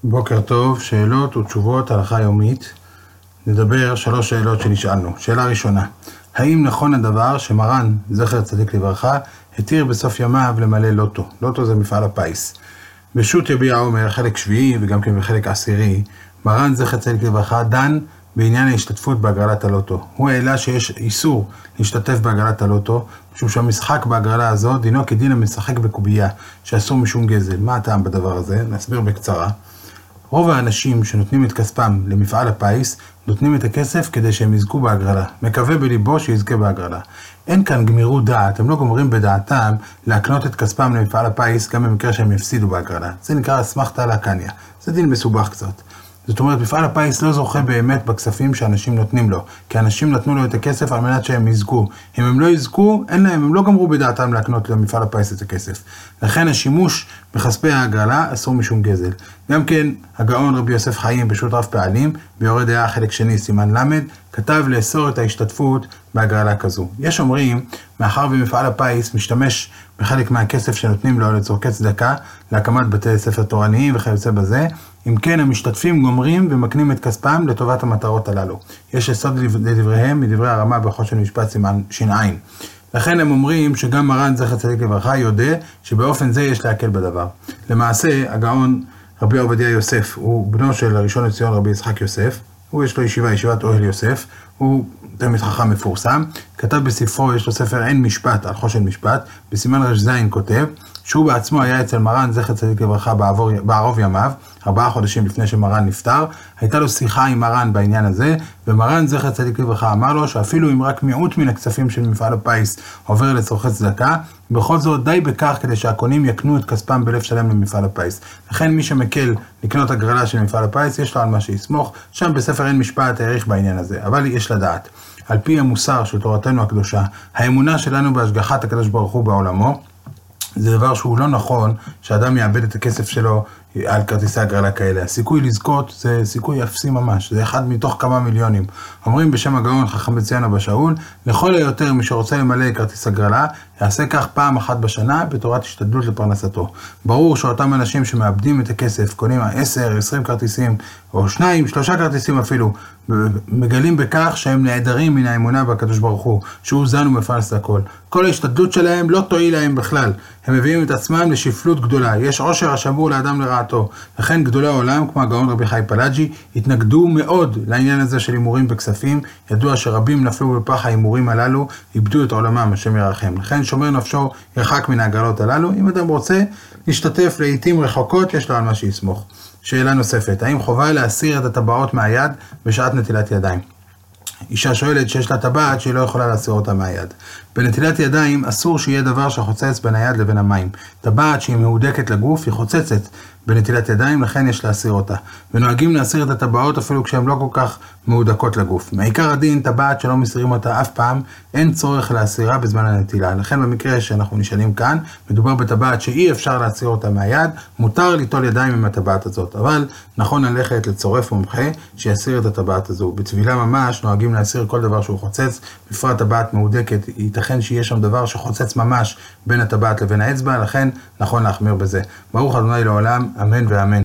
בוקר טוב, שאלות ותשובות הלכה יומית. נדבר 3 שאלות שנשאלנו. שאלה ראשונה, האם נכון הדבר שמרן, זכר צדיק לברכה, התיר בסוף ימיו למלא לוטו? לוטו זה מפעל הפיס. בשו"ת יביע אומר, חלק שביעי וגם כן בחלק עשירי, מרן זכר צדיק לברכה דן בעניין ההשתתפות בהגרלת הלוטו. הוא העלה שיש איסור להשתתף בהגרלת הלוטו, משום שהמשחק בהגרלה הזאת דינו כדין המשחק בקובייה, שאסור משום גזל. מה הטעם בדבר הזה? נסביר בקצרה. רוב האנשים שנותנים את כספם למפעל הפיס, נותנים את הכסף כדי שהם יזכו בהגרלה. מקווה בליבו שיזכה בהגרלה. אין כאן גמירות דעת, הם לא גומרים בדעתם להקנות את כספם למפעל הפיס גם במקרה שהם יפסידו בהגרלה. זה נקרא אסמכתא לקניא. זה דין מסובך קצת. זאת אומרת, מפעל הפיס לא זוכה באמת בכספים שאנשים נותנים לו, כי אנשים נתנו לו את הכסף על מנת שהם יזכו. אם הם לא יזכו, אין להם, הם לא גמרו בדעתם להקנות למפעל הפיס את הכסף. לכן השימוש בכספי ההגרלה אסור משום גזל. גם כן, הגאון רבי יוסף חיים בשו"ת רב פעלים, ביורה דעה חלק שני סימן למד, כתב לאסור את ההשתתפות בהגרלה כזו. יש אומרים, מאחר ומפעל הפיס משתמש בחלק מהכסף שנותנים לו לצורכי צדקה, להקמת בתי ספר תורניים וכיוצא בזה, אם כן המשתתפים גומרים ומקנים את כספם לטובת המטרות הללו. יש יסוד לדבריהם מדברי הרמה בחושן משפט סימן ש"ע. לכן הם אומרים שגם מרן זכר צדיק לברכה יודע שבאופן זה יש להקל בדבר. למעשה הגאון רבי עובדיה יוסף הוא בנו של הראשון לציון רבי יצחק יוסף, הוא יש לו ישיבת אוהל יוסף, הוא תלמיד חכם מפורסם, כתב בספרו, יש לו ספר אין משפט על חושן משפט, בסימן ר"ז כותב שהוא בעצמו היה אצל מרן זכר צדיק לברכה בערוב ימיו, 4 חודשים לפני שמרן נפטר, הייתה לו שיחה עם מרן בעניין הזה, ומרן זכר צדיק לברכה אמר לו שאפילו אם רק מיעוט מן הכספים של מפעל הפיס עובר לצורכי צדקה, בכל זאת די בכך כדי שהקונים יקנו את כספם בלב שלם למפעל הפיס. לכן מי שמקל לקנות הגרלה של מפעל הפיס, יש לו על מה שיסמוך, שם בספר אין משפט העריך בעניין הזה, אבל יש לדעת. על פי המוסר של תורתנו הקדושה, האמונה שלנו בהשגחת הקדוש ברוך הוא בעולמו, זה דבר שהוא לא נכון שאדם יאבד את הכסף שלו על כרטיסי הגרלה כאלה. הסיכוי לזכות זה סיכוי אפסי ממש, זה אחד מתוך כמה מיליונים. אומרים בשם הגאון חכם בן ציון אבא שאול, לכל היותר מי שרוצה למלא כרטיס הגרלה, יעשה כך פעם אחת בשנה בתורת השתדלות לפרנסתו. ברור שאותם אנשים שמאבדים את הכסף, קונים 10, 20 כרטיסים, או 2, 3 כרטיסים אפילו, מגלים בכך שהם נעדרים מן האמונה בקדוש ברוך הוא, שהוא זן ומפרנס הכל. כל ההשתדלות שלהם לא תועיל להם בכלל. הם מביאים את עצמם לשפלות גדולה. יש עושר השמור לאדם לרעתו. לכן גדולי העולם, כמו הגאון רבי חי פלאג'י, התנגדו מאוד לעניין הזה של הימורים בכספים. ידוע שרבים נפלו בפח ההימורים הללו, איבדו את עולמם, השם ירחם. לכן שומר נפשו ירחק מן ההגרלות הללו. אם אדם רוצה להשתתף לעתים רחוקות, יש לו על מה שיסמוך. שאלה נוספת, האם חובה להסיר את הטבעות מהיד בשעת נטילת ידיים? אישה שואלת שיש לה טבעת שהיא לא יכולה להסיר אותה מהיד. בנטילת ידיים אסור שיהיה דבר שחוצץ בין היד לבין המים. טבעת שהיא מהודקת לגוף היא חוצצת בנטילת ידיים, לכן יש להסיר אותה. ונוהגים להסיר את הטבעות אפילו כשהן לא כל כך מהודקות לגוף. מעיקר הדין, טבעת שלא מסירים אותה אף פעם, אין צורך להסירה בזמן הנטילה. לכן במקרה שאנחנו נשאלים כאן, מדובר בטבעת שאי אפשר להסיר אותה מהיד, מותר ליטול ידיים עם הטבעת הזאת. אבל נכון ללכת לצורף מומחה שיסיר את הטבעת הזו. בטבילה ממש נוהגים להסיר כל דבר שהוא חוצץ, בפרט טבעת מהודקת, ייתכן שיהיה שם דבר שחוצץ ממש בין הטבעת לבין האצבע, לכן נכון להחמיר בזה. ברוך ה' לעולם, אמן ואמן.